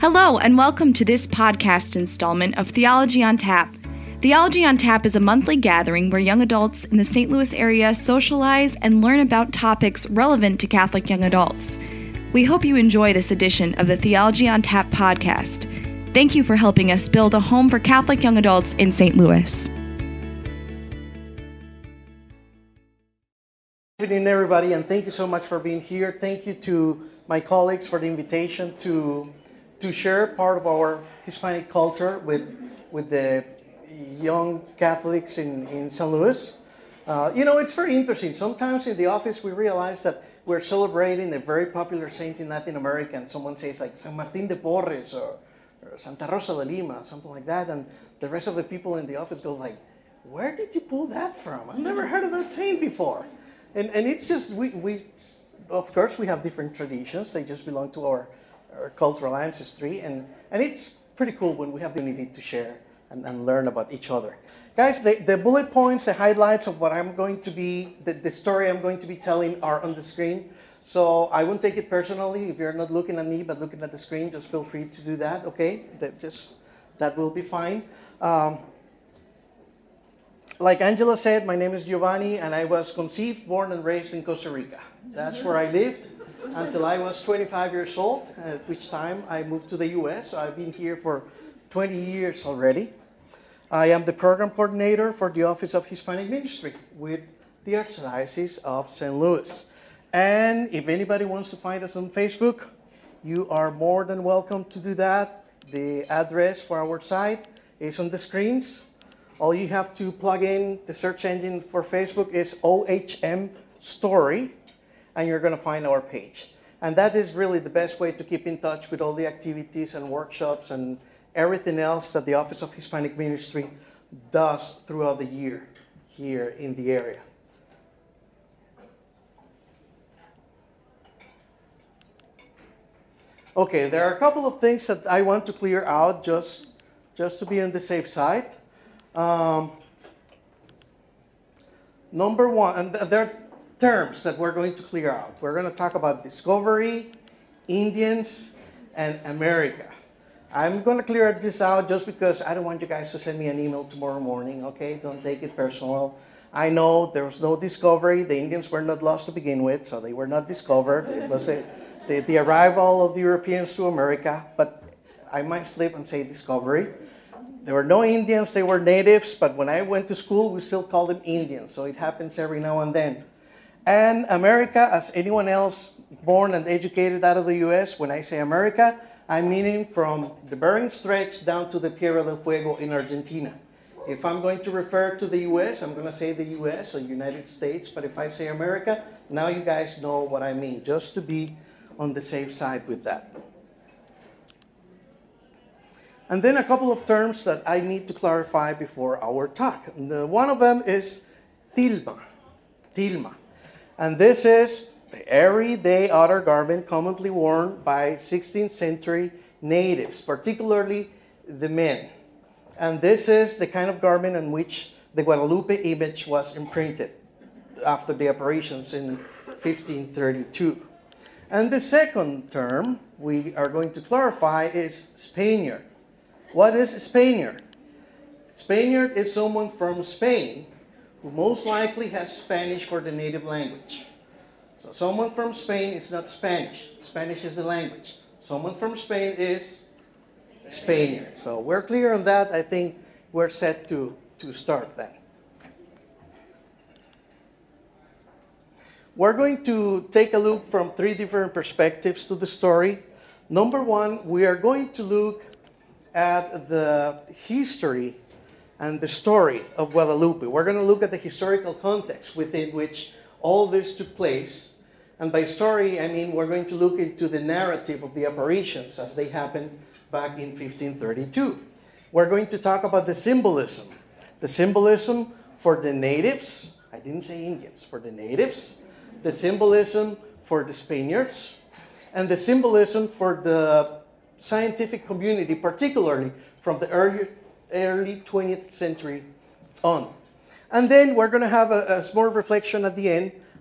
Hello, and welcome to this podcast installment of Theology on Tap. Theology on Tap is a monthly gathering where young adults in the St. Louis area socialize and learn about topics relevant to Catholic young adults. We hope you enjoy this edition of the Theology on Tap podcast. Thank you for helping us build a home for Catholic young adults in St. Louis. Good evening, everybody, and thank you so much for being here. Thank you to my colleagues for the invitation to share part of our Hispanic culture with the young Catholics in St. Louis. It's very interesting. Sometimes in the office we realize that we're celebrating a very popular saint in Latin America, and someone says like San Martín de Porres or Santa Rosa de Lima, something like that, and the rest of the people in the office go like, where did you pull that from? I've never heard of that saint before. And it's just, we of course, we have different traditions. They just belong to our cultural ancestry. And it's pretty cool when we have the opportunity to share and learn about each other. Guys, the bullet points, the highlights of what I'm going to be, the story I'm going to be telling are on the screen. So I won't take it personally. If you're not looking at me but looking at the screen, just feel free to do that, okay? That will be fine. Like Angela said, my name is Giovanni, and I was conceived, born, and raised in Costa Rica. That's where I lived until I was 25 years old, at which time I moved to the U.S. So I've been here for 20 years already. I am the program coordinator for the Office of Hispanic Ministry with the Archdiocese of St. Louis. And if anybody wants to find us on Facebook, you are more than welcome to do that. The address for our site is on the screens. All you have to plug in the search engine for Facebook is OHM Story, and you're going to find our page. And that is really the best way to keep in touch with all the activities and workshops and everything else that the Office of Hispanic Ministry does throughout the year here in the area. Okay, there are a couple of things that I want to clear out just to be on the safe side. Number one, and there are terms that we're going to clear out. We're going to talk about discovery, Indians, and America. I'm going to clear this out just because I don't want you guys to send me an email tomorrow morning, okay? Don't take it personal. I know there was no discovery. The Indians were not lost to begin with, so they were not discovered. It was the arrival of the Europeans to America, but I might slip and say discovery. There were no Indians, they were natives, but when I went to school, we still called them Indians, so it happens every now and then. And America, as anyone else born and educated out of the U.S., when I say America, I'm meaning from the Bering Strait down to the Tierra del Fuego in Argentina. If I'm going to refer to the U.S., I'm going to say the U.S. or United States, but if I say America, now you guys know what I mean, just to be on the safe side with that. And then a couple of terms that I need to clarify before our talk. One of them is tilma. And this is the everyday outer garment commonly worn by 16th century natives, particularly the men. And this is the kind of garment in which the Guadalupe image was imprinted after the apparitions in 1532. And the second term we are going to clarify is Spaniard. What is Spaniard? Spaniard is someone from Spain who most likely has Spanish for the native language. So someone from Spain is not Spanish. Spanish is the language. Someone from Spain is Spaniard. So we're clear on that. I think we're set to start then. We're going to take a look from three different perspectives to the story. Number one, we are going to look at the history and the story of Guadalupe. We're going to look at the historical context within which all this took place. And by story, I mean we're going to look into the narrative of the apparitions as they happened back in 1532. We're going to talk about the symbolism for the natives. I didn't say Indians, for the natives. The symbolism for the Spaniards. And the symbolism for the scientific community, particularly from the early 20th century on. And then we're going to have a small reflection at the end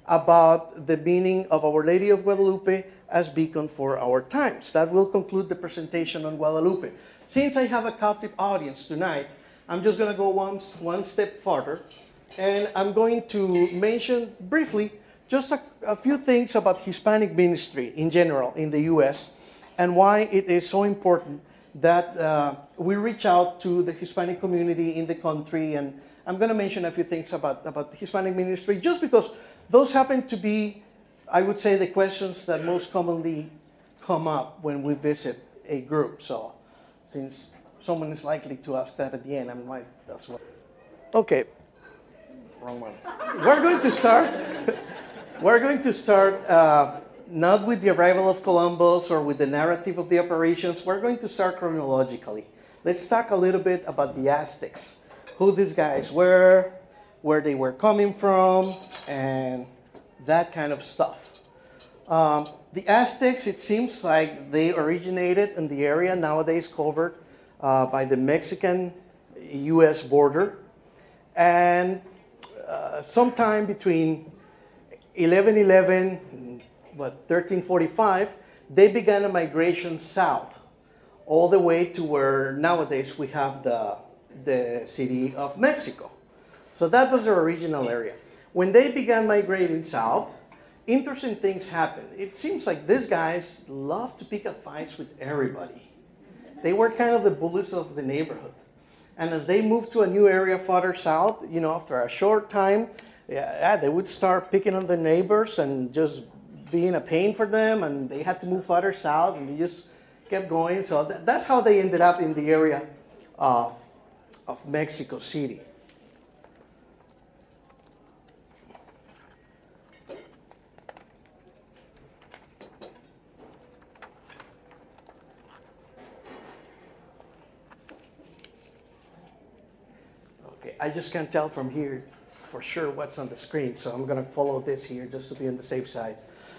about the meaning of Our Lady of Guadalupe as beacon for our times. That will conclude the presentation on Guadalupe. Since I have a captive audience tonight, I'm just going to go one step further, and I'm going to mention briefly just a few things about Hispanic ministry in general in the U.S. and why it is so important that we reach out to the Hispanic community in the country. And I'm going to mention a few things about the Hispanic ministry just because those happen to be, I would say, the questions that most commonly come up when we visit a group. So since someone is likely to ask that at the end, I'm like, that's what. Okay, wrong one. We're going to start. We're going to start not with the arrival of Columbus or with the narrative of the operations. We're going to start chronologically. Let's talk a little bit about the Aztecs, who these guys were, where they were coming from, and that kind of stuff. The Aztecs, it seems like they originated in the area nowadays covered by the Mexican-U.S. border. And sometime between 1111 and 1345, they began a migration south, all the way to where nowadays we have the city of Mexico. So that was their original area. When they began migrating south, interesting things happened. It seems like these guys love to pick up fights with everybody. They were kind of the bullies of the neighborhood. And as they moved to a new area farther south, after a short time, they would start picking on the neighbors and just being a pain for them, and they had to move farther south, and they just kept going. So that's how they ended up in the area of Mexico City. Okay, I just can't tell from here for sure what's on the screen, so I'm going to follow this here just to be on the safe side.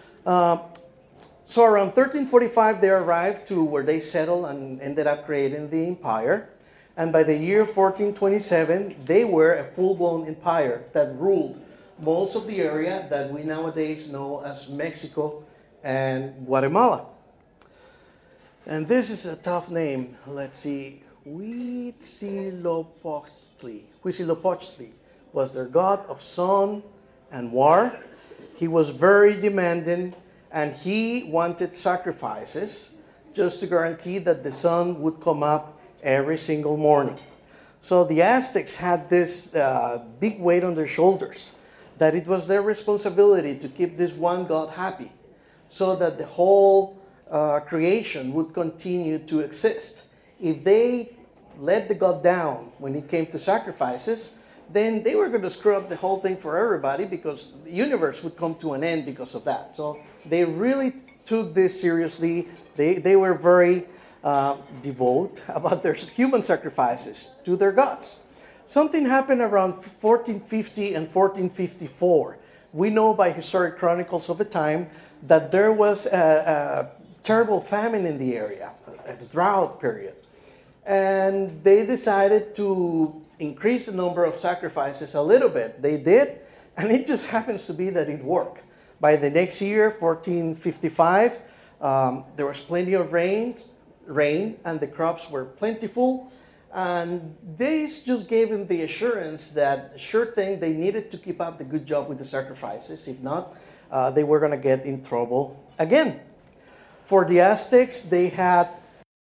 So around 1345, they arrived to where they settled and ended up creating the empire. And by the year 1427, they were a full-blown empire that ruled most of the area that we nowadays know as Mexico and Guatemala. And this is a tough name. Let's see. Huitzilopochtli. Huitzilopochtli was their god of sun and war. He was very demanding, and he wanted sacrifices just to guarantee that the sun would come up every single morning. So the Aztecs had this big weight on their shoulders, that it was their responsibility to keep this one god happy so that the whole creation would continue to exist. If they let the god down when it came to sacrifices, then they were going to screw up the whole thing for everybody, because the universe would come to an end because of that. So they really took this seriously. They were very devout about their human sacrifices to their gods. Something happened around 1450 and 1454. We know by historic chronicles of the time that there was a terrible famine in the area, a drought period. And they decided to increase the number of sacrifices a little bit. They did, and it just happens to be that it worked. By the next year, 1455, there was plenty of rain, and the crops were plentiful. And this just gave them the assurance that, sure thing, they needed to keep up the good job with the sacrifices. If not, they were going to get in trouble again. For the Aztecs, they had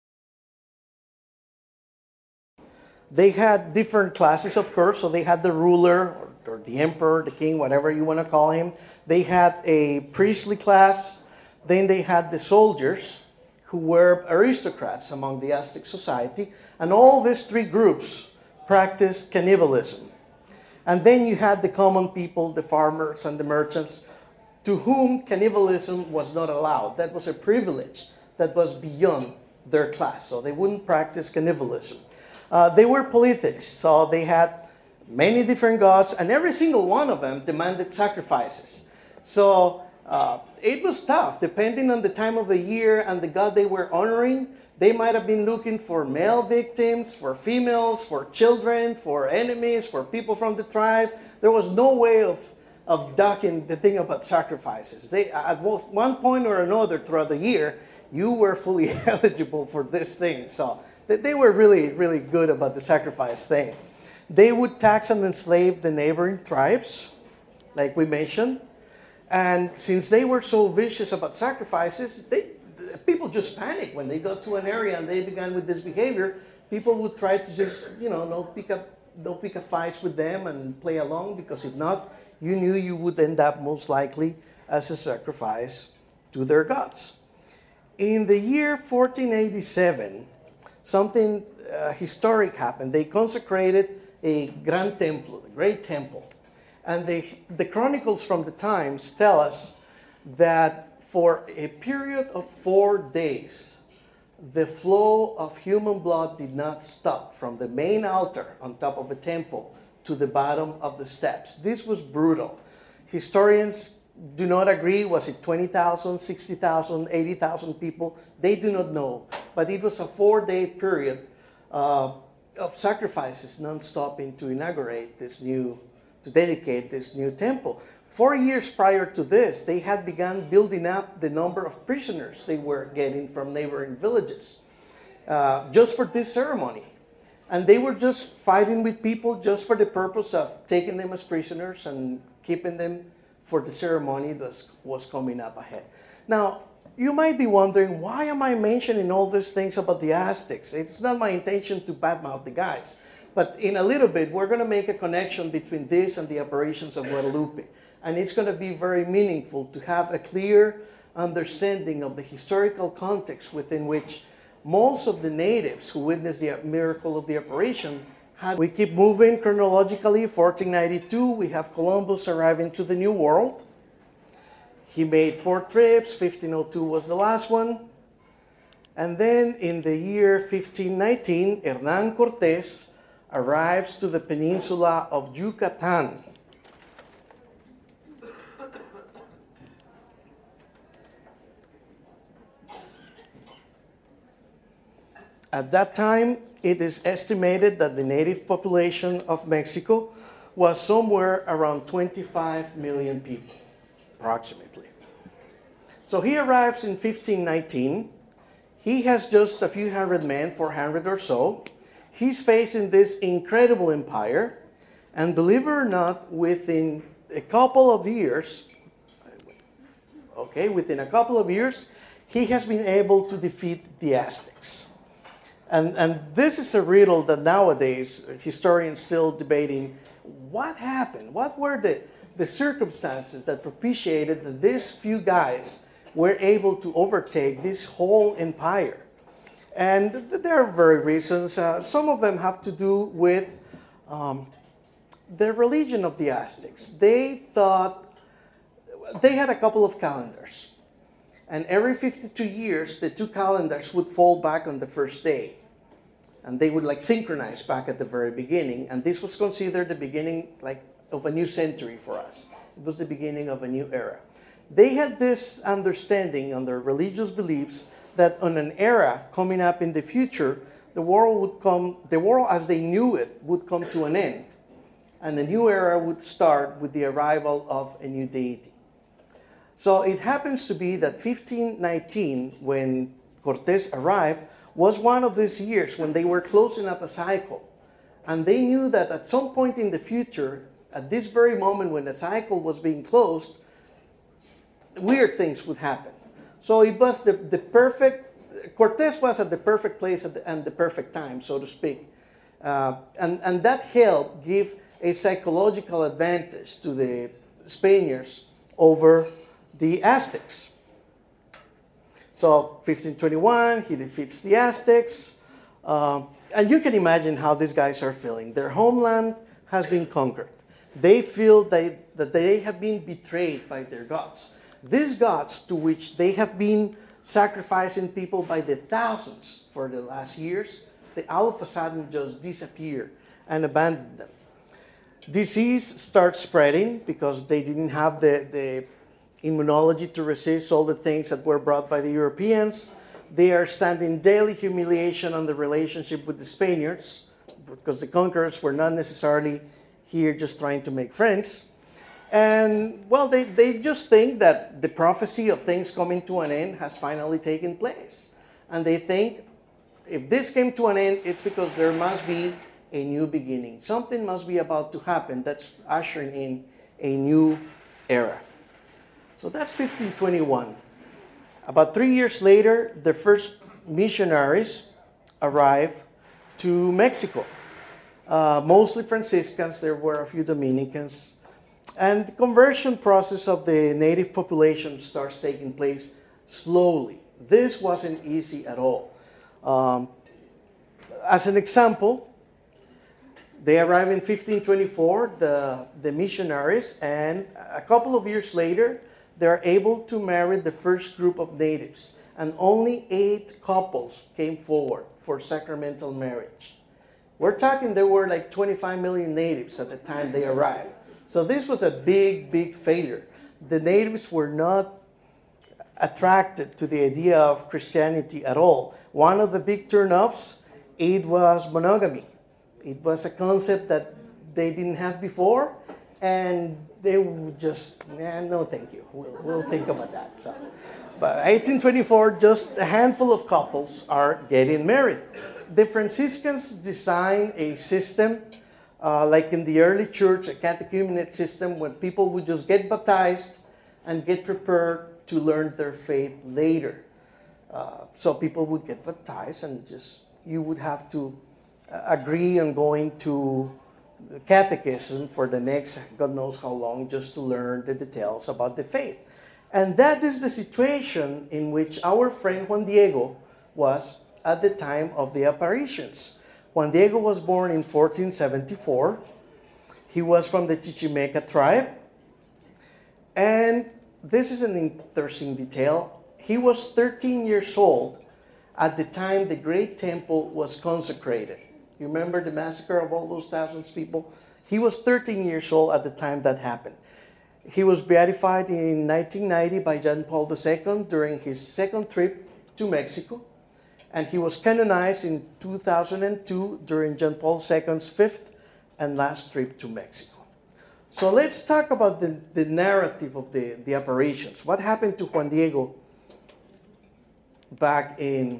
different classes, of course. So they had the ruler, or the emperor, the king, whatever you want to call him. They had a priestly class. Then they had the soldiers, who were aristocrats among the Aztec society. And all these three groups practiced cannibalism. And then you had the common people, the farmers and the merchants, to whom cannibalism was not allowed. That was a privilege that was beyond their class. So they wouldn't practice cannibalism. They were polytheists, so they had many different gods, and every single one of them demanded sacrifices. So it was tough. Depending on the time of the year and the god they were honoring, they might have been looking for male victims, for females, for children, for enemies, for people from the tribe. There was no way of of ducking the thing about sacrifices. They, at one point or another throughout the year, you were fully eligible for this thing. So they were really, really good about the sacrifice thing. They would tax and enslave the neighboring tribes, like we mentioned. And since they were so vicious about sacrifices, people just panicked when they got to an area and they began with this behavior. People would try to just, no pick up fights with them and play along, because if not, you knew you would end up most likely as a sacrifice to their gods. In the year 1487, something historic happened. They consecrated a Gran Templo, the Great Temple. And the chronicles from the times tell us that for a period of 4 days, the flow of human blood did not stop from the main altar on top of the temple to the bottom of the steps. This was brutal. Historians do not agree. Was it 20,000, 60,000, 80,000 people? They do not know. But it was a 4-day period of sacrifices non-stopping to dedicate this new temple. 4 years prior to this, they had begun building up the number of prisoners they were getting from neighboring villages just for this ceremony. And they were just fighting with people just for the purpose of taking them as prisoners and keeping them for the ceremony that was coming up ahead. Now, you might be wondering, why am I mentioning all these things about the Aztecs? It's not my intention to badmouth the guys. But in a little bit, we're going to make a connection between this and the operations of Guadalupe. And it's going to be very meaningful to have a clear understanding of the historical context within which most of the natives who witnessed the miracle of the operation had. We keep moving chronologically. 1492, we have Columbus arriving to the New World. He made 4 trips. 1502 was the last one. And then in the year 1519, Hernán Cortés arrives to the peninsula of Yucatan. At that time, it is estimated that the native population of Mexico was somewhere around 25 million people, approximately. So he arrives in 1519. He has just a few hundred men, 400 or so. He's facing this incredible empire. And believe it or not, within a couple of years, he has been able to defeat the Aztecs. And this is a riddle that nowadays historians still debating. What happened? What were the circumstances that propitiated that these few guys were able to overtake this whole empire? And there are various reasons. Some of them have to do with the religion of the Aztecs. They thought they had a couple of calendars. And every 52 years, the 2 calendars would fall back on the first day. And they would synchronize back at the very beginning. And this was considered the beginning of a new century for us. It was the beginning of a new era. They had this understanding on their religious beliefs that on an era coming up in the future, the world as they knew it would come to an end. And a new era would start with the arrival of a new deity. So it happens to be that 1519, when Cortés arrived, was one of these years when they were closing up a cycle. And they knew that at some point in the future, at this very moment when the cycle was being closed, weird things would happen. So it was Cortés was at the perfect place and the perfect time, so to speak. And that helped give a psychological advantage to the Spaniards over the Aztecs. So 1521, he defeats the Aztecs. And you can imagine how these guys are feeling. Their homeland has been conquered. They feel that they have been betrayed by their gods. These gods to which they have been sacrificing people by the thousands for the last years, they all of a sudden just disappear and abandon them. Disease starts spreading because they didn't have the immunology to resist all the things that were brought by the Europeans. They are standing daily humiliation on the relationship with the Spaniards because the conquerors were not necessarily here just trying to make friends. And, well, they just think that the prophecy of things coming to an end has finally taken place. And they think if this came to an end, it's because there must be a new beginning. Something must be about to happen that's ushering in a new era. So that's 1521. About 3 years later, the first missionaries arrived to Mexico. Mostly Franciscans, there were a few Dominicans. And the conversion process of the native population starts taking place slowly. This wasn't easy at all. As an example, they arrived in 1524, the missionaries, and a couple of years later, they're able to marry the first group of natives. And only 8 couples came forward for sacramental marriage. We're talking there were like 25 million natives at the time they arrived. So this was a big, big failure. The natives were not attracted to the idea of Christianity at all. One of the big turnoffs, it was monogamy. It was a concept that they didn't have before, and they would just, no thank you, we'll think about that. So, but 1824, just a handful of couples are getting married. The Franciscans designed a system like in the early church, a catechumenate system, when people would just get baptized and get prepared to learn their faith later. So people would get baptized, and just you would have to agree on going to the catechism for the next God knows how long, just to learn the details about the faith. And that is the situation in which our friend Juan Diego was at the time of the apparitions. Juan Diego was born in 1474. He was from the Chichimeca tribe. And this is an interesting detail. He was 13 years old at the time the Great Temple was consecrated. You remember the massacre of all those thousands of people? He was 13 years old at the time that happened. He was beatified in 1990 by John Paul II during his second trip to Mexico. And he was canonized in 2002 during John Paul II's fifth and last trip to Mexico. So let's talk about the narrative of the apparitions. What happened to Juan Diego back in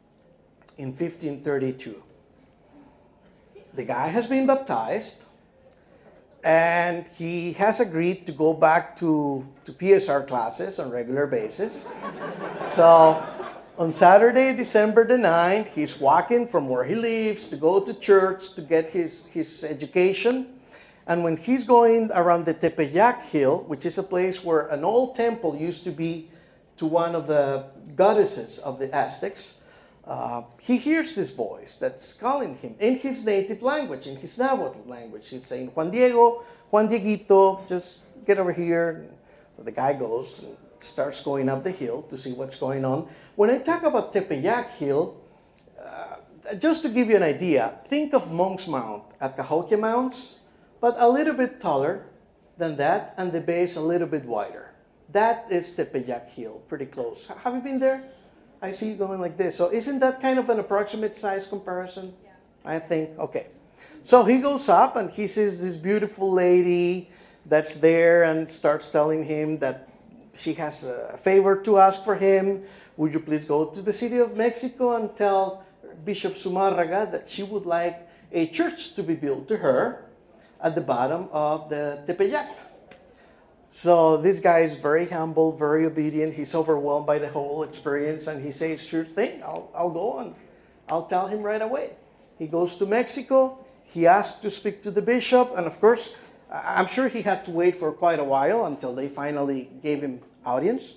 1532? The guy has been baptized, and he has agreed to go back to PSR classes on a regular basis. So on Saturday, December the 9th, he's walking from where he lives to go to church to get his education. And when he's going around the Tepeyac Hill, which is a place where an old temple used to be to one of the goddesses of the Aztecs, he hears this voice that's calling him in his native language, in his Nahuatl language. He's saying, Juan Diego, Juan Dieguito, just get over here. So the guy goes and starts going up the hill to see what's going on. When I talk about Tepeyac Hill, just to give you an idea, think of Monk's Mount at Cahokia Mounts, but a little bit taller than that, and the base a little bit wider. That is Tepeyac Hill, pretty close. Have you been there? I see you going like this. So isn't that kind of an approximate size comparison? Yeah. I think, okay. So he goes up and he sees this beautiful lady that's there and starts telling him that she has a favor to ask for him. Would you please go to the city of Mexico and tell Bishop Zumarraga that she would like a church to be built to her at the bottom of the Tepeyac? So this guy is very humble, very obedient. He's overwhelmed by the whole experience, and he says, sure thing, I'll go on. I'll tell him right away. He goes to Mexico. He asks to speak to the bishop, and of course, I'm sure he had to wait for quite a while until they finally gave him audience.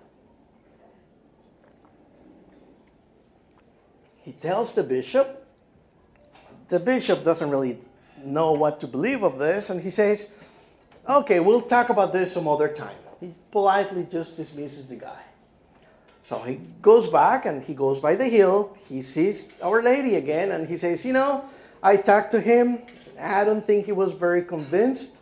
He tells the bishop. The bishop doesn't really know what to believe of this, and he says, okay, we'll talk about this some other time. He politely just dismisses the guy. So he goes back and he goes by the hill. He sees Our Lady again, and he says, I talked to him. I don't think he was very convinced.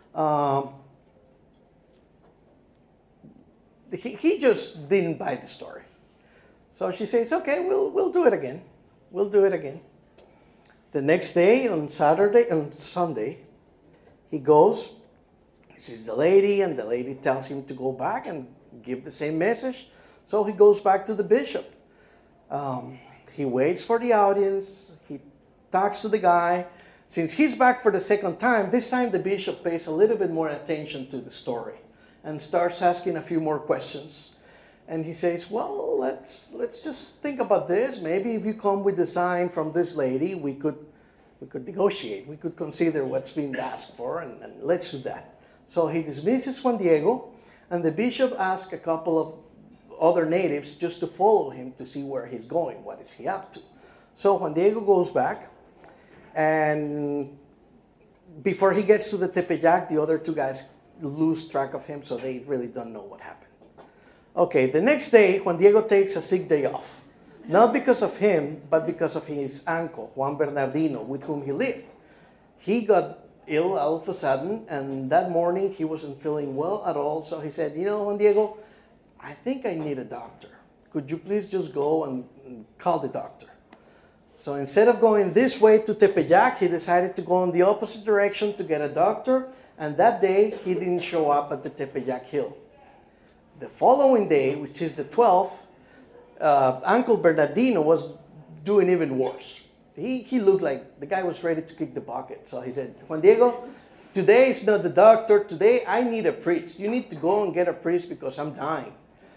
He just didn't buy the story. So she says, okay, we'll do it again. We'll do it again. The next day, on Sunday, he goes He sees the lady, and the lady tells him to go back and give the same message. So he goes back to the bishop. He waits for the audience. He talks to the guy. Since he's back for the second time, this time the bishop pays a little bit more attention to the story and starts asking a few more questions. And he says, well, let's just think about this. Maybe if you come with the sign from this lady, we could negotiate. We could consider what's being asked for, and let's do that. So he dismisses Juan Diego, and the bishop asks a couple of other natives just to follow him to see where he's going, what is he up to. So Juan Diego goes back, and before he gets to the Tepeyac, the other two guys lose track of him, so they really don't know what happened. Okay, the next day, Juan Diego takes a sick day off. Not because of him, but because of his uncle, Juan Bernardino, with whom he lived. He got ill all of a sudden, and that morning he wasn't feeling well at all, so he said, Juan Diego, I think I need a doctor. Could you please just go and call the doctor? So instead of going this way to Tepeyac, he decided to go in the opposite direction to get a doctor, and that day he didn't show up at the Tepeyac Hill. The following day, which is the 12th, Uncle Bernardino was doing even worse. He looked like the guy was ready to kick the bucket. So he said, Juan Diego, today is not the doctor. Today I need a priest. You need to go and get a priest because I'm dying.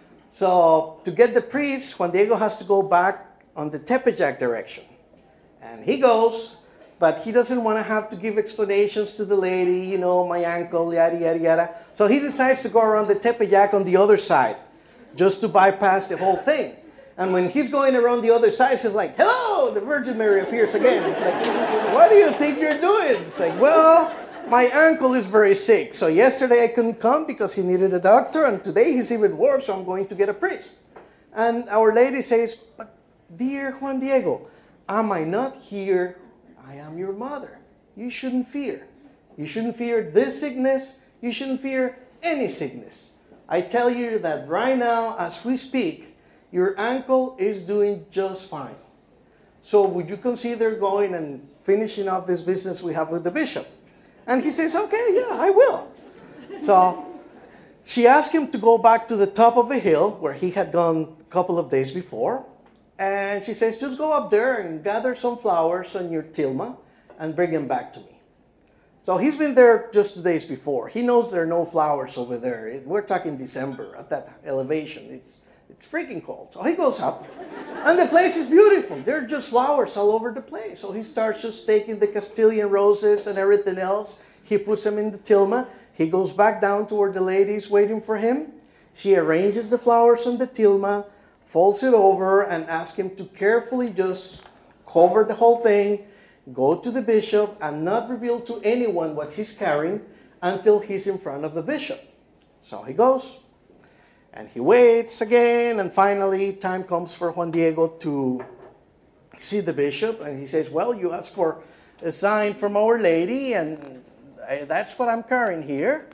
So to get the priest, Juan Diego has to go back on the Tepeyac direction. And he goes, but he doesn't want to have to give explanations to the lady, my uncle, yada, yada, yada. So he decides to go around the Tepeyac on the other side, just to bypass the whole thing. And when he's going around the other side, she's like, hello, the Virgin Mary appears again. It's like, what do you think you're doing? It's like, well, my uncle is very sick. So yesterday I couldn't come because he needed a doctor, and today he's even worse, so I'm going to get a priest. And Our Lady says, but dear Juan Diego, am I not here? I am your mother. You shouldn't fear. You shouldn't fear this sickness. You shouldn't fear any sickness. I tell you that right now, as we speak, your uncle is doing just fine. So would you consider going and finishing up this business we have with the bishop? And he says, okay, yeah, I will. So she asked him to go back to the top of the hill where he had gone a couple of days before. And she says, just go up there and gather some flowers on your tilma and bring them back to me. So he's been there just 2 days before. He knows there are no flowers over there. We're talking December at that elevation. It's freaking cold. So he goes up, and the place is beautiful. There are just flowers all over the place. So he starts just taking the Castilian roses and everything else. He puts them in the tilma. He goes back down to where the lady is waiting for him. She arranges the flowers on the tilma, folds it over, and asks him to carefully just cover the whole thing, go to the bishop, and not reveal to anyone what he's carrying until he's in front of the bishop. So he goes, and he waits again, and finally time comes for Juan Diego to see the bishop, and he says, well, you asked for a sign from Our Lady, and that's what I'm carrying here,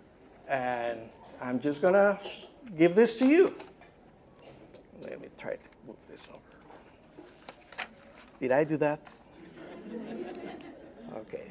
and I'm just going to give this to you. Let me try to move this over. Did I do that? Okay.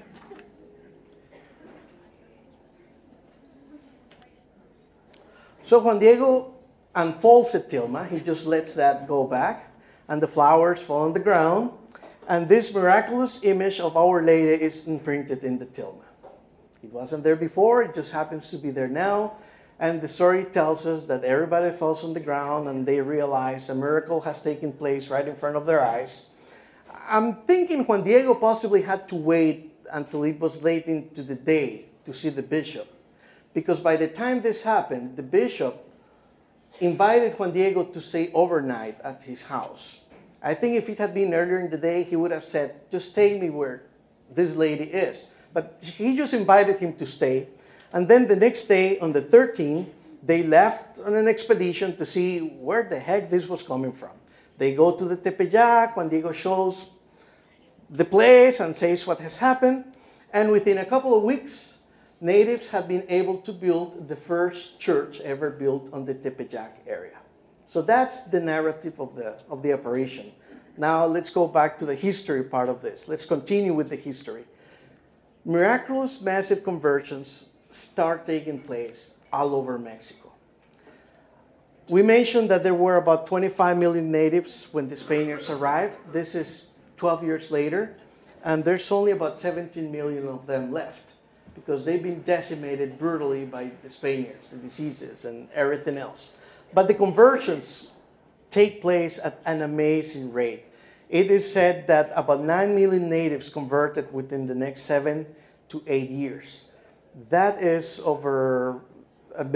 So Juan Diego unfolds the tilma. He just lets that go back, and the flowers fall on the ground, and this miraculous image of Our Lady is imprinted in the tilma. It wasn't there before. It just happens to be there now. And the story tells us that everybody falls on the ground and they realize a miracle has taken place right in front of their eyes. I'm thinking Juan Diego possibly had to wait until it was late into the day to see the bishop. Because by the time this happened, the bishop invited Juan Diego to stay overnight at his house. I think if it had been earlier in the day, he would have said, just take me where this lady is. But he just invited him to stay. And then the next day, on the 13th, they left on an expedition to see where the heck this was coming from. They go to the Tepeyac. Juan Diego shows the place and says what has happened. And within a couple of weeks, natives have been able to build the first church ever built on the Tepeyac area. So that's the narrative of the operation. Now let's go back to the history part of this. Let's continue with the history. Miraculous massive conversions start taking place all over Mexico. We mentioned that there were about 25 million natives when the Spaniards arrived. This is 12 years later, and there's only about 17 million of them left because they've been decimated brutally by the Spaniards, the diseases, and everything else. But the conversions take place at an amazing rate. It is said that about 9 million natives converted within the next 7 to 8 years. That is over about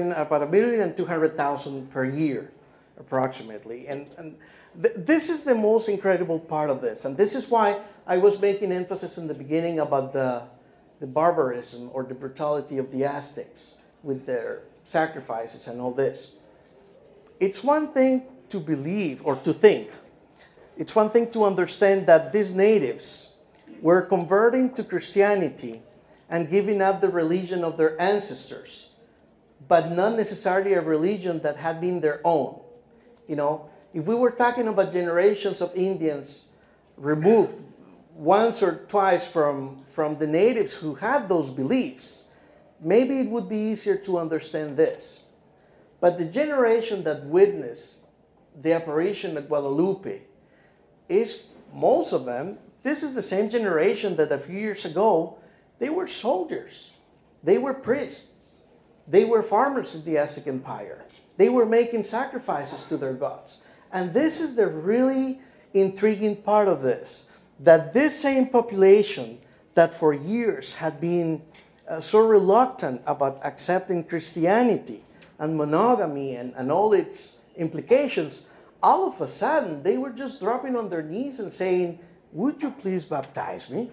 1,200,000 per year, approximately. And this is the most incredible part of this. And this is why I was making emphasis in the beginning about the barbarism or the brutality of the Aztecs with their sacrifices and all this. It's one thing to believe or to think. It's one thing to understand that these natives were converting to Christianity and giving up the religion of their ancestors, but not necessarily a religion that had been their own. You know, if we were talking about generations of Indians removed once or twice from the natives who had those beliefs, maybe it would be easier to understand this. But the generation that witnessed the apparition at Guadalupe is, most of them, this is the same generation that a few years ago, they were soldiers. They were priests. They were farmers in the Aztec Empire. They were making sacrifices to their gods. And this is the really intriguing part of this, that this same population that for years had been so reluctant about accepting Christianity and monogamy and all its implications, all of a sudden they were just dropping on their knees and saying, "Would you please baptize me?"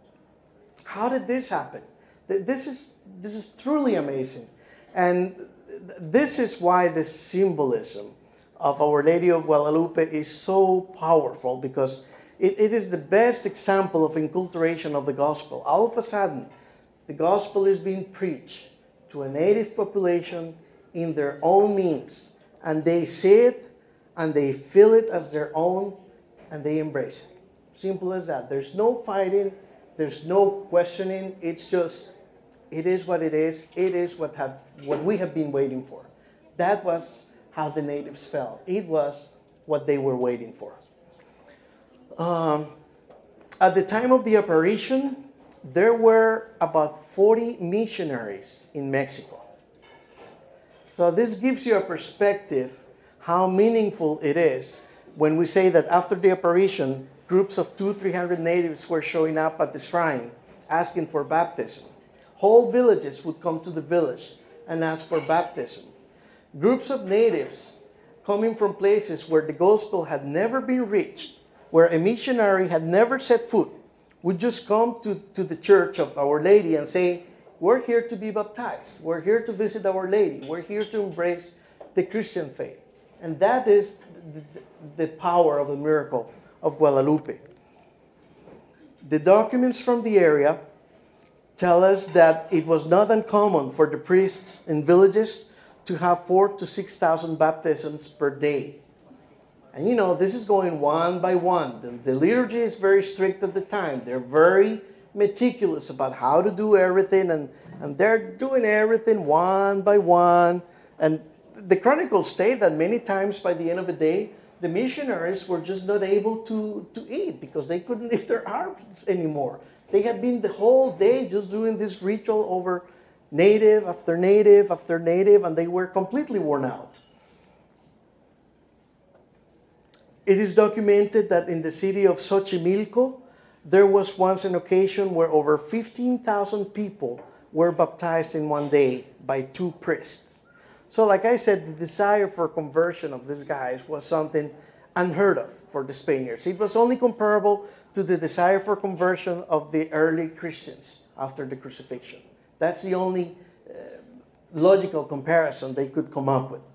How did this happen? This is truly amazing. And this is why the symbolism of Our Lady of Guadalupe is so powerful, because it is the best example of enculturation of the gospel. All of a sudden, the gospel is being preached to a native population in their own means, and they see it and they feel it as their own and they embrace it. Simple as that. There's no fighting, there's no questioning. It's just, it is what it is. It is what we have been waiting for. That was how the natives felt. It was what they were waiting for. At the time of the apparition, there were about 40 missionaries in Mexico. So this gives you a perspective how meaningful it is when we say that after the apparition, groups of 200-300 natives were showing up at the shrine asking for baptism. Whole villages would come to the village and ask for baptism. Groups of natives coming from places where the gospel had never been reached, where a missionary had never set foot, would just come to the church of Our Lady and say, "We're here to be baptized. We're here to visit Our Lady. We're here to embrace the Christian faith." And that is the power of the miracle of Guadalupe. The documents from the area tell us that it was not uncommon for the priests in villages to have 4,000 to 6,000 baptisms per day. And you know, this is going one by one. The liturgy is very strict at the time. They're very meticulous about how to do everything, and they're doing everything one by one. And the chronicles state that many times by the end of the day, the missionaries were just not able to eat because they couldn't lift their arms anymore. They had been the whole day just doing this ritual over native after native after native, and they were completely worn out. It is documented that in the city of Xochimilco, there was once an occasion where over 15,000 people were baptized in one day by 2 priests. So like I said, the desire for conversion of these guys was something unheard of for the Spaniards. It was only comparable to the desire for conversion of the early Christians after the crucifixion. That's the only logical comparison they could come up with.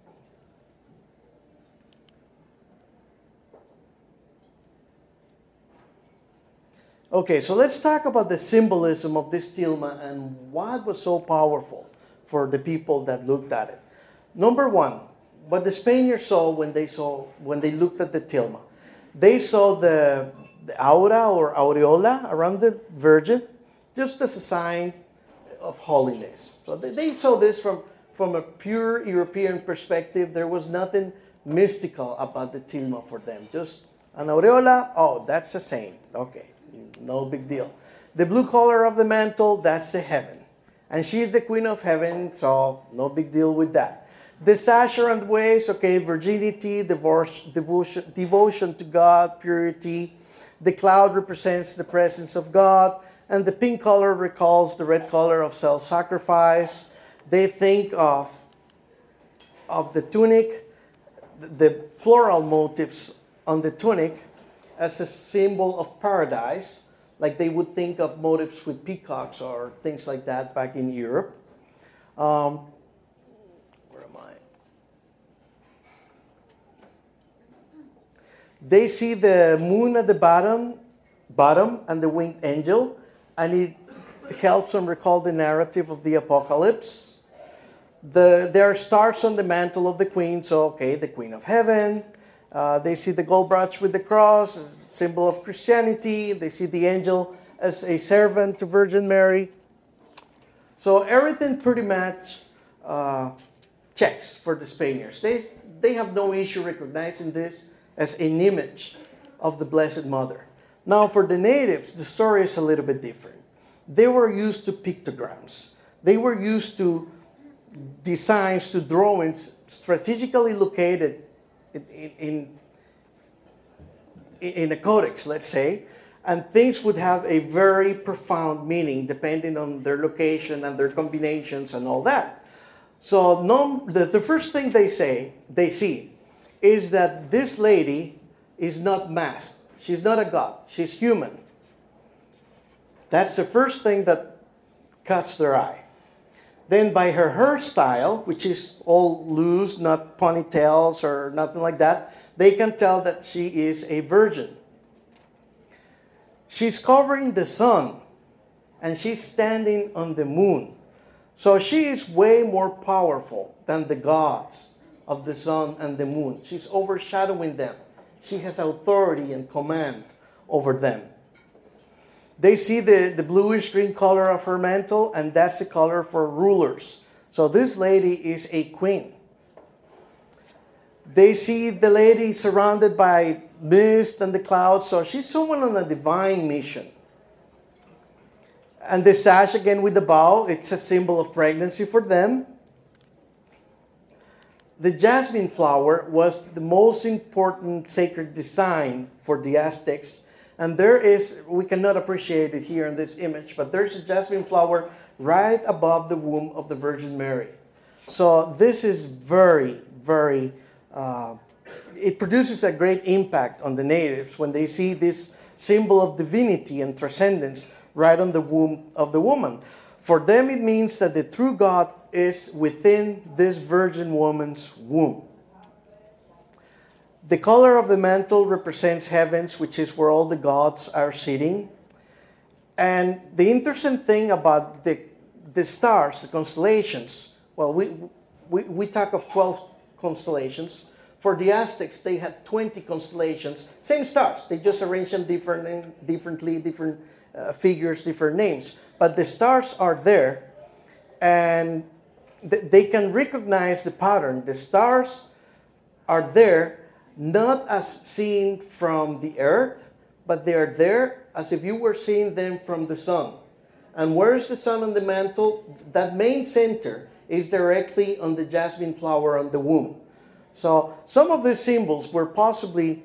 Okay, so let's talk about the symbolism of this tilma and what was so powerful for the people that looked at it. Number one, what the Spaniards saw when they looked at the tilma. They saw the aura or aureola around the Virgin, just as a sign of holiness. So they saw this from a pure European perspective. There was nothing mystical about the tilma for them. Just an aureola, oh, that's a saint. Okay, no big deal. The blue color of the mantle, that's the heaven. And she's the queen of heaven, so no big deal with that. The sash around the waist, okay, virginity, devotion to God, purity. The cloud represents the presence of God. And the pink color recalls the red color of self-sacrifice. They think of the tunic, the floral motifs on the tunic as a symbol of paradise, like they would think of motifs with peacocks or things like that back in Europe. Where am I? They see the moon at the bottom and the winged angel, and it helps them recall the narrative of the apocalypse. There are stars on the mantle of the queen, so okay, the queen of heaven. They see the gold brooch with the cross, as a symbol of Christianity. They see the angel as a servant to Virgin Mary. So everything pretty much checks for the Spaniards. They have no issue recognizing this as an image of the Blessed Mother. Now for the natives, the story is a little bit different. They were used to pictograms. They were used to designs, to drawings strategically located in a codex, let's say, and things would have a very profound meaning depending on their location and their combinations and all that. So the first thing they see is that this lady is not masked. She's not a god. She's human. That's the first thing that cuts their eye. Then by her hairstyle, which is all loose, not ponytails or nothing like that, they can tell that she is a virgin. She's covering the sun, and she's standing on the moon. So she is way more powerful than the gods of the sun and the moon. She's overshadowing them. She has authority and command over them. They see the bluish-green color of her mantle, and that's the color for rulers. So this lady is a queen. They see the lady surrounded by mist and the clouds, so she's someone on a divine mission. And the sash, again with the bow, it's a symbol of pregnancy for them. The jasmine flower was the most important sacred design for the Aztecs. And we cannot appreciate it here in this image, but there's a jasmine flower right above the womb of the Virgin Mary. So this is very, very, it produces a great impact on the natives when they see this symbol of divinity and transcendence right on the womb of the woman. For them, it means that the true God is within this virgin woman's womb. The color of the mantle represents heavens, which is where all the gods are sitting. And the interesting thing about the stars, the constellations, well, we talk of 12 constellations. For the Aztecs, they had 20 constellations, same stars. They just arranged them differently, different figures, different names. But the stars are there, and they can recognize the pattern. The stars are there, not as seen from the earth, but they are there as if you were seeing them from the sun. And where is the sun on the mantle? That main center is directly on the jasmine flower on the womb. So some of these symbols were possibly,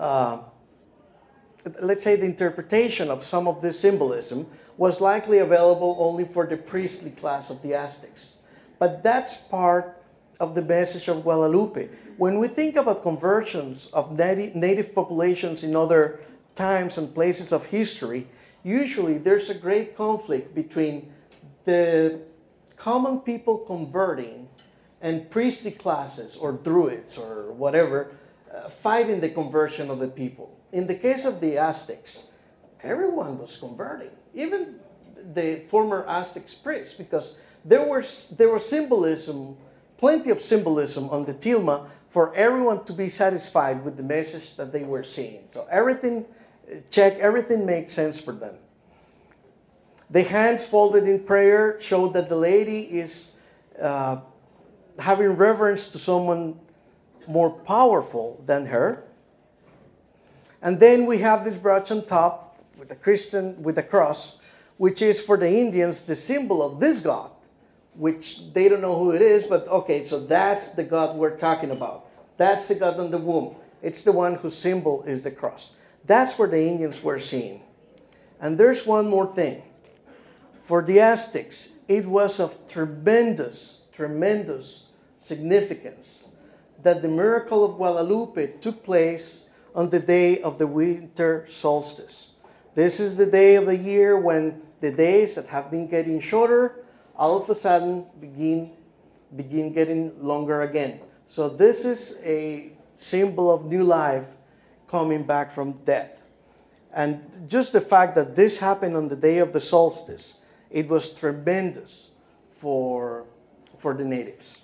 let's say the interpretation of some of this symbolism was likely available only for the priestly class of the Aztecs. But that's part of the message of Guadalupe. When we think about conversions of native populations in other times and places of history, usually there's a great conflict between the common people converting and priestly classes or druids or whatever fighting the conversion of the people. In the case of the Aztecs, everyone was converting, even the former Aztec priests, because there was symbolism, plenty of symbolism on the tilma for everyone to be satisfied with the message that they were seeing. So everything made sense for them. The hands folded in prayer show that the lady is having reverence to someone more powerful than her. And then we have this brooch on top with the cross, which is for the Indians the symbol of this god, which they don't know who it is, but okay, so that's the god we're talking about. That's the god on the womb. It's the one whose symbol is the cross. That's where the Indians were seeing. And there's one more thing. For the Aztecs, it was of tremendous significance that the miracle of Guadalupe took place on the day of the winter solstice. This is the day of the year when the days that have been getting shorter all of a sudden begin getting longer again. So this is a symbol of new life coming back from death. And just the fact that this happened on the day of the solstice, it was tremendous for the natives.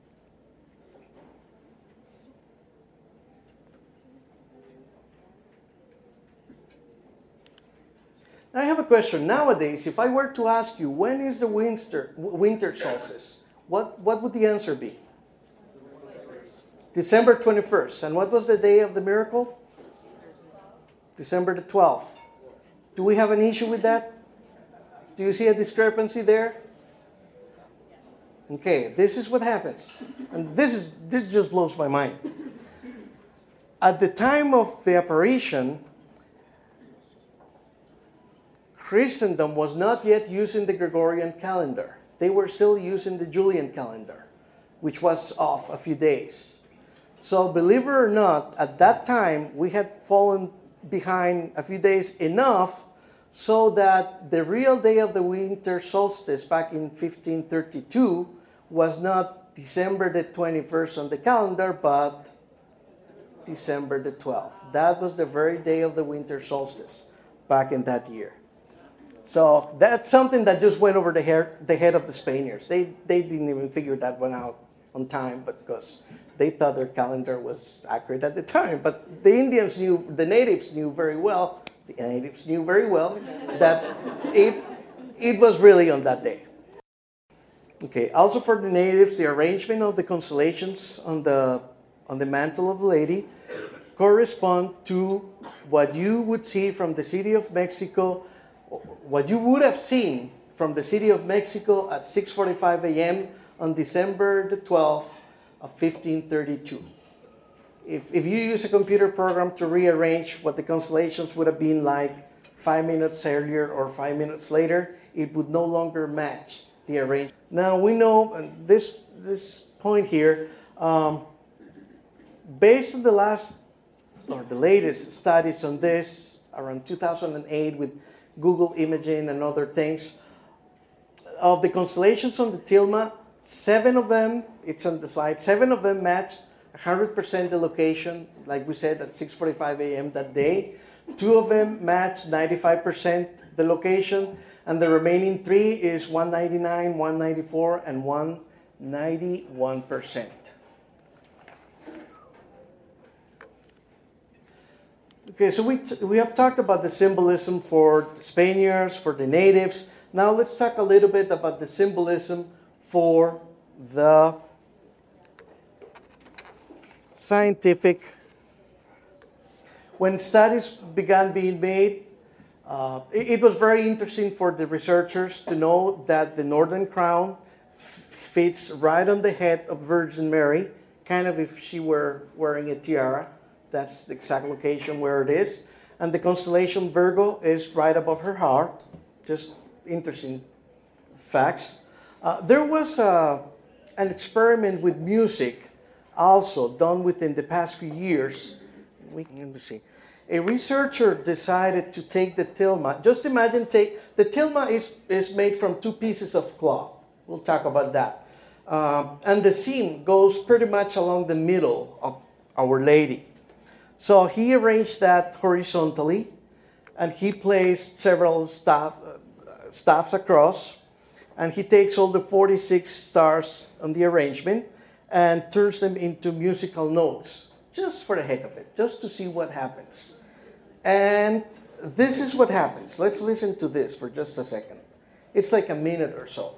I have a question. Nowadays, if I were to ask you, when is the winter solstice? What would the answer be? December 21st. And what was the day of the miracle? December the 12th. Do we have an issue with that? Do you see a discrepancy there? Okay, this is what happens. And this just blows my mind. At the time of the apparition, Christendom was not yet using the Gregorian calendar. They were still using the Julian calendar, which was off a few days. So believe it or not, at that time, we had fallen behind a few days enough so that the real day of the winter solstice back in 1532 was not December the 21st on the calendar, but December the 12th. That was the very day of the winter solstice back in that year. So that's something that just went over the head of the Spaniards. They didn't even figure that one out on time, but because they thought their calendar was accurate at the time. But the natives knew very well that it was really on that day. Okay, also for the natives, the arrangement of the constellations on the mantle of the lady correspond to what you would see from the city of Mexico, what you would have seen from the city of Mexico at 6:45 a.m. on December the 12th of 1532. If you use a computer program to rearrange what the constellations would have been like 5 minutes earlier or 5 minutes later, it would no longer match the arrangement. Now we know this point here, based on the latest studies on this, around 2008 with Google imaging and other things, of the constellations on the tilma, 7 of them, it's on the slide, 7 of them match 100% the location, like we said, at 6:45 a.m. that day. 2 of them match 95% the location, and the remaining 3 is 199, 194, and 191%. Okay, so we have talked about the symbolism for the Spaniards, for the natives. Now let's talk a little bit about the symbolism for the scientific. When studies began being made, it was very interesting for the researchers to know that the Northern Crown fits right on the head of Virgin Mary, kind of if she were wearing a tiara. That's the exact location where it is. And the constellation Virgo is right above her heart. Just interesting facts. There was an experiment with music also done within the past few years. Let me see. A researcher decided to take the tilma. Just imagine, the tilma is made from 2 pieces of cloth. We'll talk about that. And the seam goes pretty much along the middle of Our Lady. So he arranged that horizontally, and he placed several staffs across, and he takes all the 46 stars on the arrangement and turns them into musical notes, just for the heck of it, just to see what happens. And this is what happens. Let's listen to this for just a second. It's like a minute or so.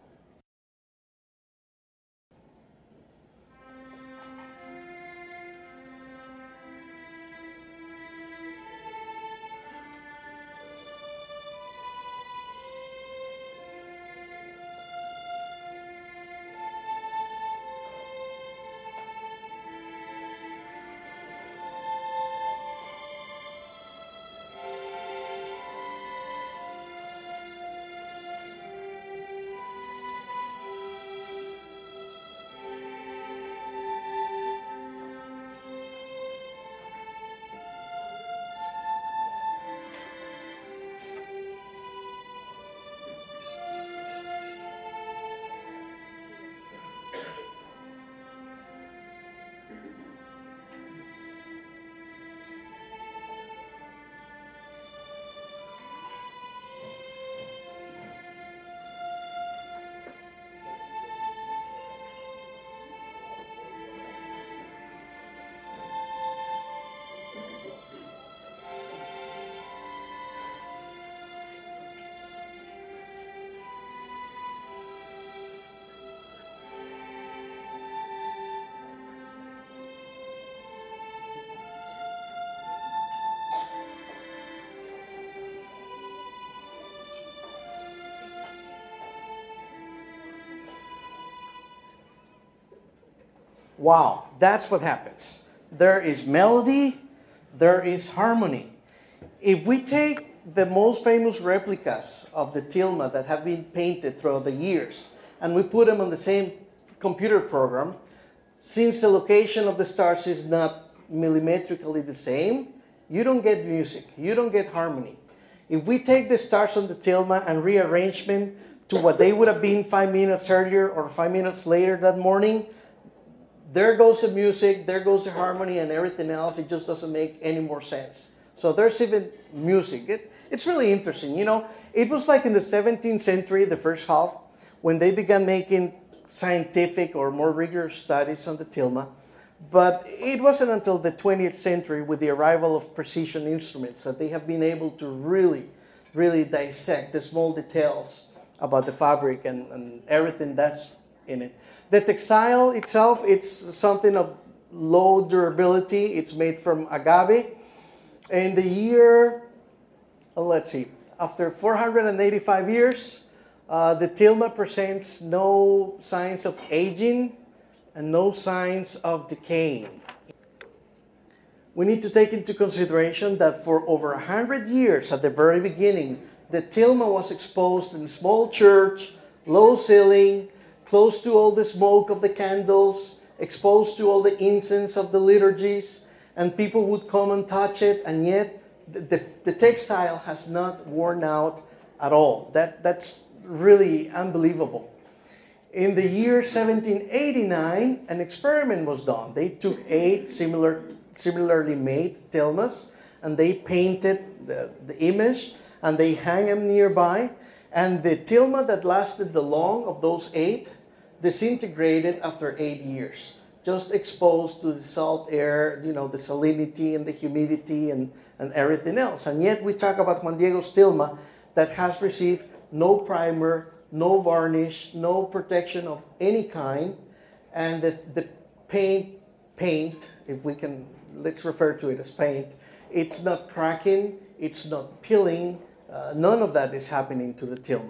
Wow, that's what happens. There is melody, there is harmony. If we take the most famous replicas of the tilma that have been painted throughout the years, and we put them on the same computer program, since the location of the stars is not millimetrically the same, you don't get music, you don't get harmony. If we take the stars on the tilma and rearrange them to what they would have been 5 minutes earlier or 5 minutes later that morning, there goes the music, there goes the harmony, and everything else. It just doesn't make any more sense. So there's even music. It's really interesting. You know, it was like in the 17th century, the first half, when they began making scientific or more rigorous studies on the tilma. But it wasn't until the 20th century, with the arrival of precision instruments, that they have been able to really, really dissect the small details about the fabric and everything that's in it. The textile itself, it's something of low durability. It's made from agave. In the year, let's see, after 485 years, the tilma presents no signs of aging and no signs of decaying. We need to take into consideration that for over 100 years at the very beginning, the tilma was exposed in a small church, low ceiling, close to all the smoke of the candles, exposed to all the incense of the liturgies, and people would come and touch it, and yet the textile has not worn out at all. That's really unbelievable. In the year 1789, an experiment was done. They took 8 similarly made tilmas, and they painted the image, and they hang them nearby, and the tilma that lasted the long of those 8 disintegrated after 8 years, just exposed to the salt air, you know, the salinity and the humidity and everything else. And yet we talk about Juan Diego's tilma that has received no primer, no varnish, no protection of any kind, and the paint, if we can, let's refer to it as paint, it's not cracking, it's not peeling, none of that is happening to the tilma.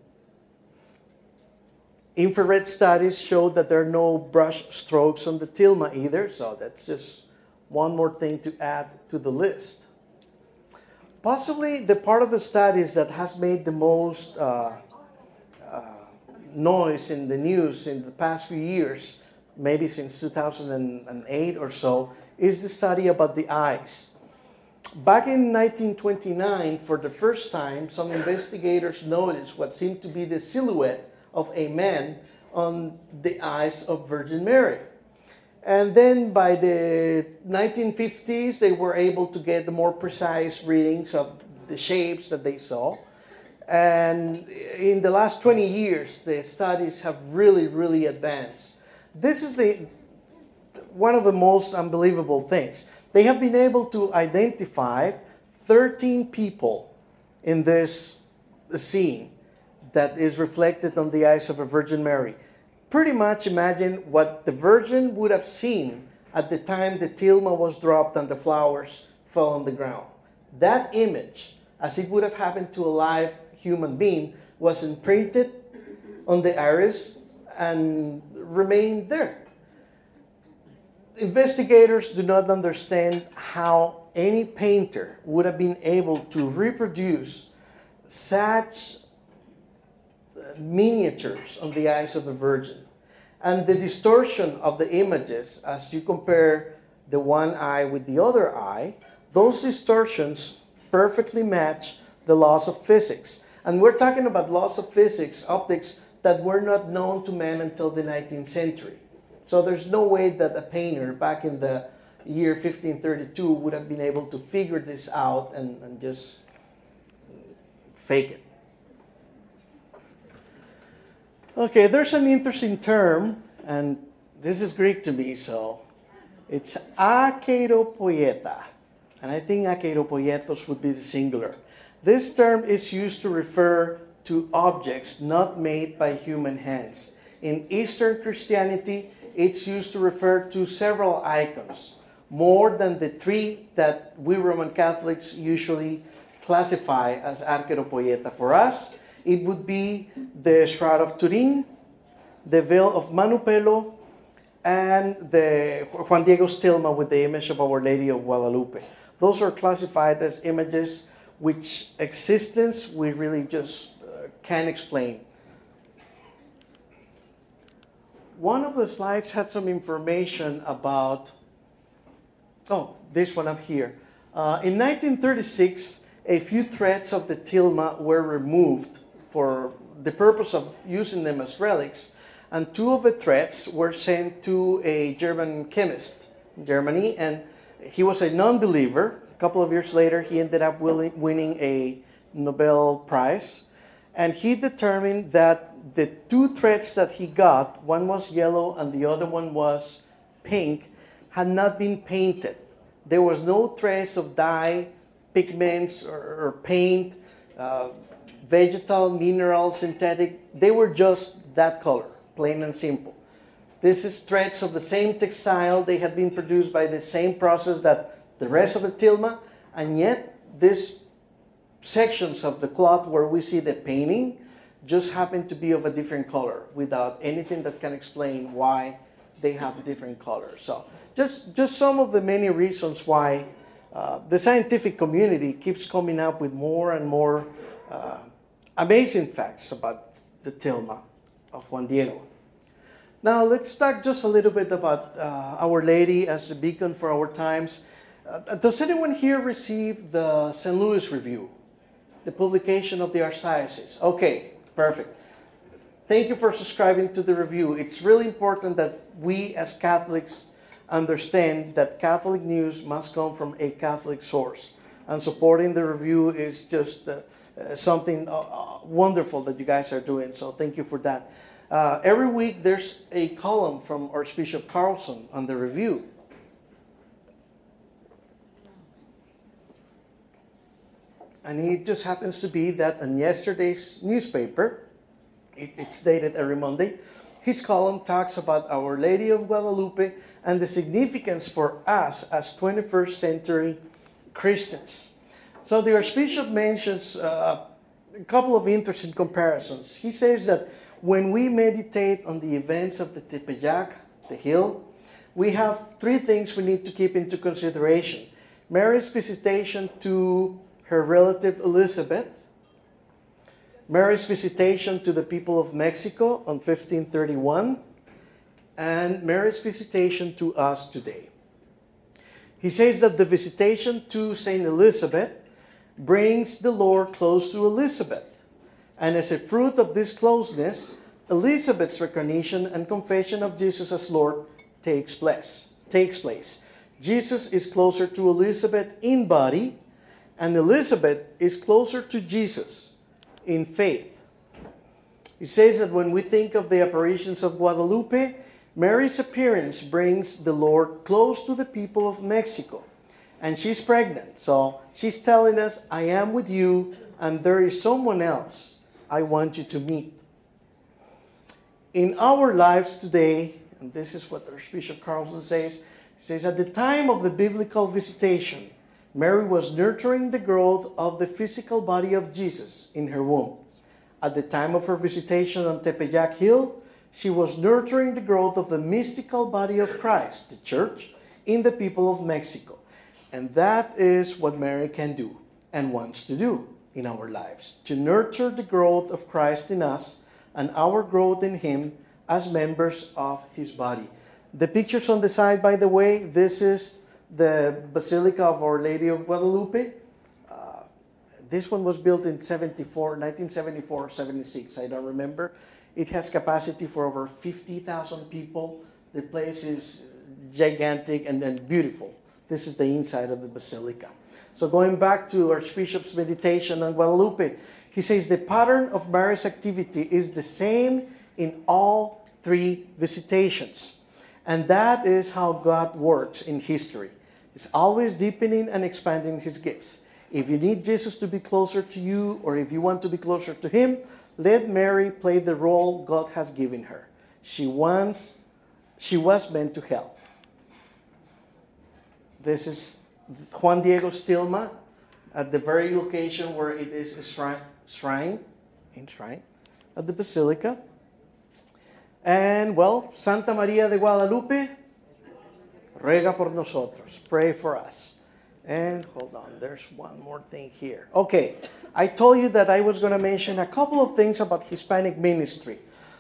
Infrared studies show that there are no brush strokes on the tilma either, so that's just one more thing to add to the list. Possibly the part of the studies that has made the most noise in the news in the past few years, maybe since 2008 or so, is the study about the eyes. Back in 1929, for the first time, some investigators noticed what seemed to be the silhouette of a man on the eyes of Virgin Mary. And then by the 1950s, they were able to get the more precise readings of the shapes that they saw. And in the last 20 years, the studies have really, really advanced. This is one of the most unbelievable things. They have been able to identify 13 people in this scene that is reflected on the eyes of a Virgin Mary. Pretty much imagine what the Virgin would have seen at the time the tilma was dropped and the flowers fell on the ground. That image, as it would have happened to a live human being, was imprinted on the iris and remained there. Investigators do not understand how any painter would have been able to reproduce such miniatures on the eyes of a virgin. And the distortion of the images, as you compare the one eye with the other eye, those distortions perfectly match the laws of physics. And we're talking about laws of physics, optics, that were not known to man until the 19th century. So there's no way that a painter back in the year 1532 would have been able to figure this out and just fake it. Okay, there's an interesting term, and this is Greek to me, so it's akeiropoieta. And I think akeiropoietos would be the singular. This term is used to refer to objects not made by human hands. In Eastern Christianity, it's used to refer to several icons, more than the three that we Roman Catholics usually classify as archeropoieta. For us, it would be the Shroud of Turin, the Veil of Manu Pelo, and the Juan Diego's tilma with the image of Our Lady of Guadalupe. Those are classified as images which existence we really just can't explain. One of the slides had some information about, this one up here. In 1936, a few threads of the tilma were removed for the purpose of using them as relics, and two of the threads were sent to a German chemist in Germany, and he was a non-believer. A couple of years later, he ended up winning a Nobel Prize, and he determined that the two threads that he got, one was yellow and the other one was pink, had not been painted. There was no trace of dye, pigments, or paint, vegetal, mineral, synthetic. They were just that color, plain and simple. This is threads of the same textile. They had been produced by the same process that the rest of the tilma, and yet these sections of the cloth where we see the painting just happen to be of a different color without anything that can explain why they have different colors. So just some of the many reasons why the scientific community keeps coming up with more and more amazing facts about the tilma of Juan Diego. Now let's talk just a little bit about Our Lady as a beacon for our times. Does anyone here receive the St. Louis Review, the publication of the Archdiocese? Okay, perfect. Thank you for subscribing to the review. It's really important that we as Catholics understand that Catholic news must come from a Catholic source. And supporting the review is just something wonderful that you guys are doing. So thank you for that. Every week there's a column from Archbishop Carlson on the review. And it just happens to be that in yesterday's newspaper, it's dated every Monday, his column talks about Our Lady of Guadalupe and the significance for us as 21st century Christians. So the Archbishop mentions a couple of interesting comparisons. He says that when we meditate on the events of the Tepeyac, the hill, we have three things we need to keep into consideration. Mary's visitation to her relative Elizabeth, Mary's visitation to the people of Mexico on 1531, and Mary's visitation to us today. He says that the visitation to Saint Elizabeth brings the Lord close to Elizabeth, and as a fruit of this closeness, Elizabeth's recognition and confession of Jesus as Lord takes place. Jesus is closer to Elizabeth in body, and Elizabeth is closer to Jesus in faith. He says that when we think of the apparitions of Guadalupe, Mary's appearance brings the Lord close to the people of Mexico. And she's pregnant, so she's telling us, I am with you, and there is someone else I want you to meet. In our lives today, and this is what Archbishop Carlson says, he says, at the time of the biblical visitation, Mary was nurturing the growth of the physical body of Jesus in her womb. At the time of her visitation on Tepeyac Hill, she was nurturing the growth of the mystical body of Christ, the church, in the people of Mexico. And that is what Mary can do and wants to do in our lives, to nurture the growth of Christ in us and our growth in Him as members of His body. The pictures on the side, by the way, this is the Basilica of Our Lady of Guadalupe. This one was built in 1974, 76, I don't remember. It has capacity for over 50,000 people. The place is gigantic and then beautiful. This is the inside of the basilica. So going back to Archbishop's meditation on Guadalupe, he says the pattern of Mary's activity is the same in all three visitations. And that is how God works in history. He's always deepening and expanding His gifts. If you need Jesus to be closer to you, or if you want to be closer to Him, let Mary play the role God has given her. She was meant to help. This is Juan Diego Stilma at the very location where it is enshrined at the Basilica. And, well, Santa María de Guadalupe, ruega por nosotros. Pray for us. And hold on, there's one more thing here. Okay, I told you that I was going to mention a couple of things about Hispanic ministry.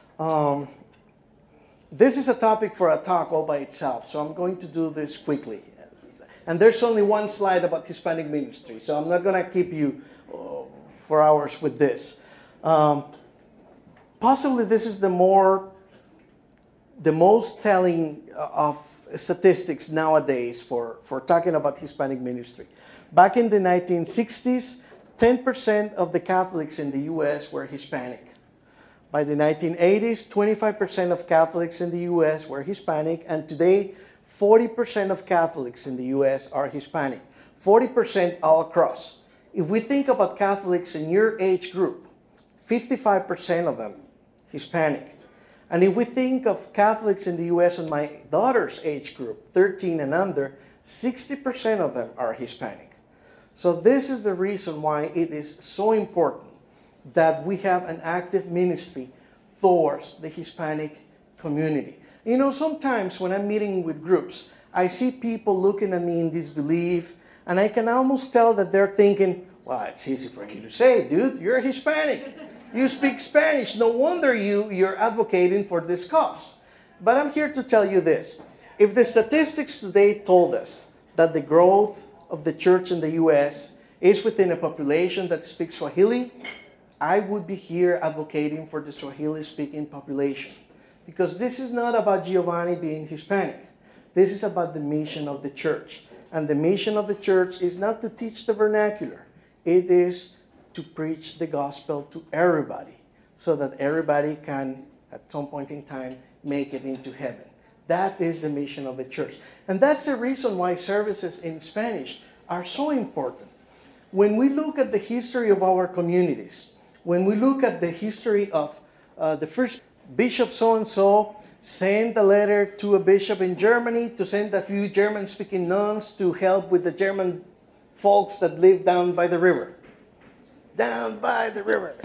This is a topic for a talk all by itself, so I'm going to do this quickly. And there's only one slide about Hispanic ministry, so I'm not going to keep you for hours with this. Possibly this is the most telling of statistics nowadays for talking about Hispanic ministry. Back in the 1960s, 10% of the Catholics in the U.S. were Hispanic. By the 1980s, 25% of Catholics in the U.S. were Hispanic, and today, 40% of Catholics in the U.S. are Hispanic. 40% all across. If we think about Catholics in your age group, 55% of them Hispanic. And if we think of Catholics in the U.S. in my daughter's age group, 13 and under, 60% of them are Hispanic. So this is the reason why it is so important that we have an active ministry towards the Hispanic community. You know, sometimes when I'm meeting with groups, I see people looking at me in disbelief, and I can almost tell that they're thinking, well, it's easy for you to say, dude, you're Hispanic. You speak Spanish. No wonder you're advocating for this cause. But I'm here to tell you this. If the statistics today told us that the growth of the church in the U.S. is within a population that speaks Swahili, I would be here advocating for the Swahili-speaking population. Because this is not about Giovanni being Hispanic. This is about the mission of the church. And the mission of the church is not to teach the vernacular. It is to preach the gospel to everybody so that everybody can, at some point in time, make it into heaven. That is the mission of the church. And that's the reason why services in Spanish are so important. When we look at the history of our communities, when we look at the history of the first bishop so-and-so sent a letter to a bishop in Germany to send a few German-speaking nuns to help with the German folks that live down by the river. Down by the river.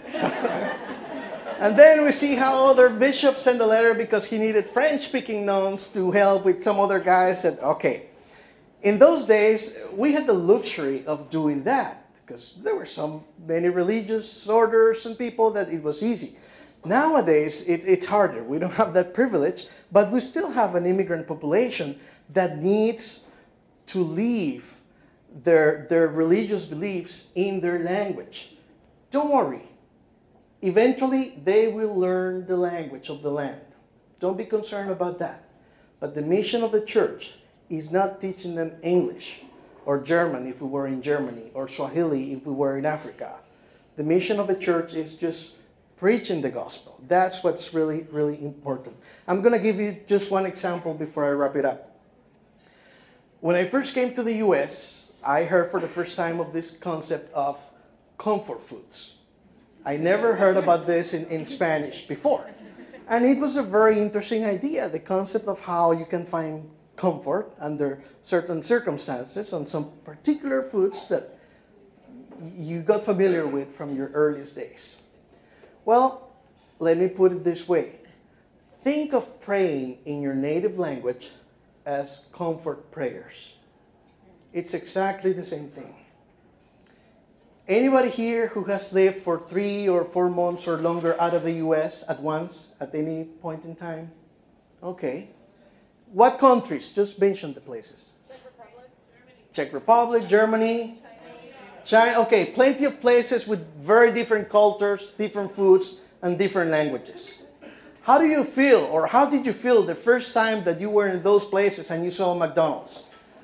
And then we see how other bishops send a letter because he needed French-speaking nuns to help with some other guys that, okay. In those days, we had the luxury of doing that because there were many religious orders and people that it was easy. Nowadays, it's harder. We don't have that privilege, but we still have an immigrant population that needs to leave their religious beliefs in their language. Don't worry. Eventually, they will learn the language of the land. Don't be concerned about that. But the mission of the church is not teaching them English or German if we were in Germany or Swahili if we were in Africa. The mission of the church is just preaching the gospel. That's what's really, really important. I'm going to give you just one example before I wrap it up. When I first came to the U.S., I heard for the first time of this concept of comfort foods. I never heard about this in Spanish before. And it was a very interesting idea, the concept of how you can find comfort under certain circumstances on some particular foods that you got familiar with from your earliest days. Well, let me put it this way. Think of praying in your native language as comfort prayers. It's exactly the same thing. Anybody here who has lived for 3 or 4 months or longer out of the U.S. at once, at any point in time? Okay. What countries? Just mention the places. Czech Republic, Germany, China. Okay, plenty of places with very different cultures, different foods, and different languages. How do you feel, or how did you feel the first time that you were in those places and you saw McDonald's?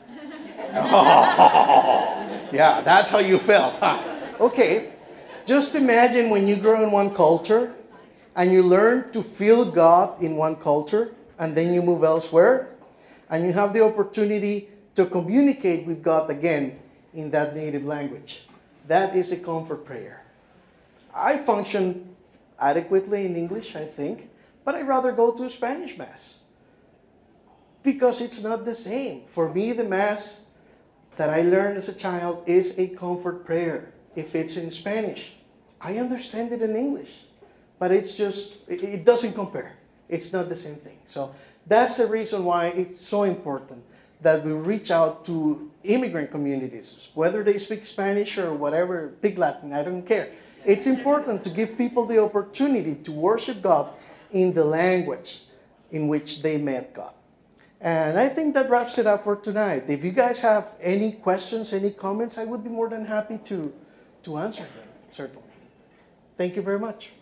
Oh, yeah, that's how you felt, huh? Okay, just imagine when you grow in one culture and you learn to feel God in one culture, and then you move elsewhere, and you have the opportunity to communicate with God again in that native language. That is a comfort prayer. I function adequately in English, I think, but I'd rather go to a Spanish Mass because it's not the same. For me, the Mass that I learned as a child is a comfort prayer. If it's in Spanish, I understand it in English, but it doesn't compare. It's not the same thing. So that's the reason why it's so important that we reach out to immigrant communities, whether they speak Spanish or whatever, Pig Latin, I don't care. It's important to give people the opportunity to worship God in the language in which they met God. And I think that wraps it up for tonight. If you guys have any questions, any comments, I would be more than happy to answer them, certainly. Thank you very much.